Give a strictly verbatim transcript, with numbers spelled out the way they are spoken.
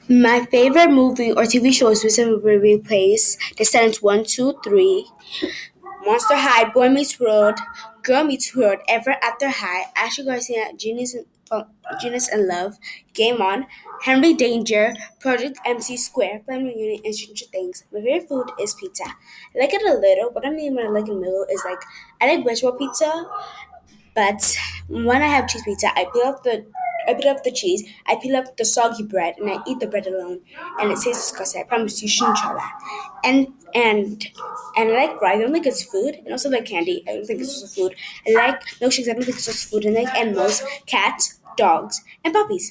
My favorite movie or T V show is recently replaced Descendants one, two, three, Monster High, Boy Meets World, Girl Meets World, Ever After High, Ashley Garcia, Genius and, uh, Genius and Love, Game On, Henry Danger, Project M C Square, Family Reunion, and Stranger Things. My favorite food is pizza. I like it a little. What I mean when I like it a little is like I like vegetable pizza, but when I have cheese pizza, I peel off the I peel off the cheese, I peel off the soggy bread, and I eat the bread alone. And it tastes disgusting. I promise you shouldn't try that. And and and I like rice. I don't think it's food. And also like candy. I don't think it's also food. I like milkshakes. I don't think it's also food. And I like animals, cats, dogs, and puppies.